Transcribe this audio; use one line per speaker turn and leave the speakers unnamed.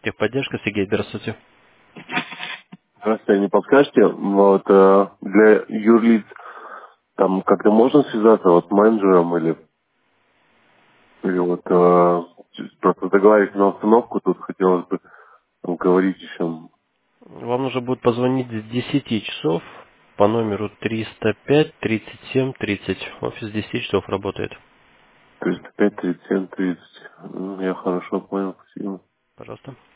Техподдержка, Сергей, здравствуйте.
Здравствуйте, не подскажете, вот для юрлиц там как-то можно связаться вот с менеджером или вот просто договориться на установку, тут хотелось бы там, говорить еще
Вам нужно будет позвонить с 10 часов по номеру 305 37 30. Офис с 10 часов работает.
305 37 30. Я хорошо понял, спасибо.
Пожалуйста.